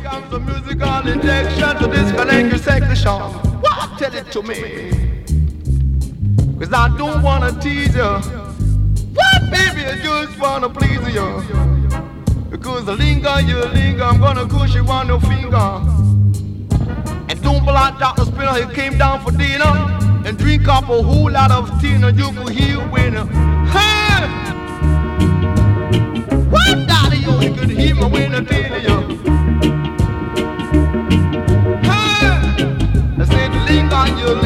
comes the musical injection to disconnect your section. What? Tell it to me. Cause I don't wanna tease you. What, baby? I just wanna please you. Because the linger, you linger, I'm gonna push you on your finger. And don't be like Dr. Spinner, he came down for dinner. And drink up a whole lot of tea and you could hear winner. Hey! What, daddy, you could hear me when I tell you. Hey! I said, linger, you